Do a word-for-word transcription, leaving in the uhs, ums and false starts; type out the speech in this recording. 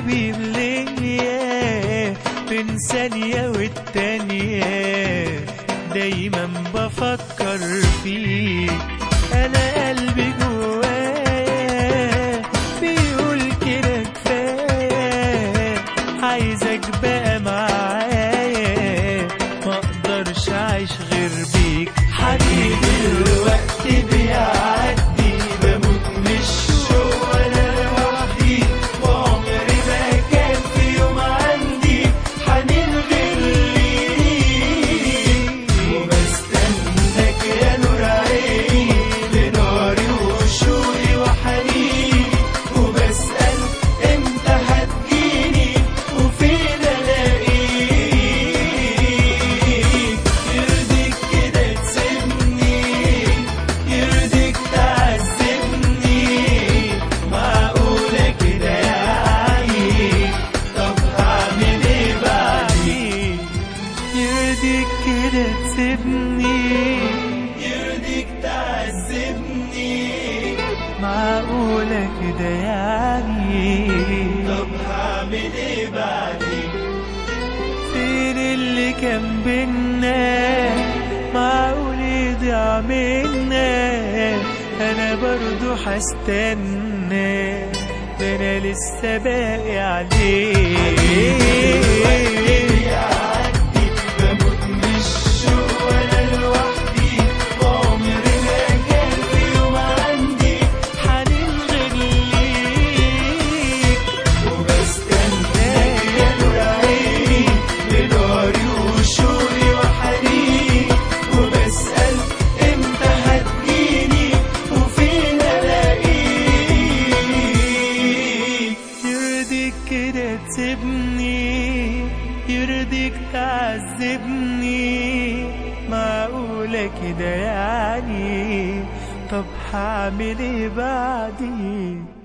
حبيب ليا بين ثانية والتانية دايما بفكر فيك. أنا قلبي جوايا بيقول كده كفاية، عايزك بقى معايا مقدرش أعيش غير بيك. حبيبي الوقت بيعدي بموت من الشوق وأنا لوحدي، وعمري ما كان في يوم عندي حنين غير ليك. وبستناك يا نور عيني بناري وشوقي وحنيني، وبسأل امتى هتجيني وفين الاقيك. يرضيك كده تسيبني، يرضيك تعذبني، معقولة كده يعني؟ طب هعمل ايه بعدين؟ يرضيك كده تسيبني، يرضيك تعذبني، معقولة كده يعني؟ طب هعمل ايه بعدين؟ فين اللي كان بينا؟ معقول يضيع منا؟ انا برضو هستنى، ده انا لسه باقي عليك. بموت من الشوق وانا لوحدي، وعمري ما كان في يوم عندي حنين غير ليك. وبستناك يا نور عيني بناري وشوقي وحنيني، وبسأل امتى هتجيني وفين الاقيك. يرضيك كده تسيبني، يرضيك تعذبني، معقولة كده يعني؟ طب هعمل ايه بعدين؟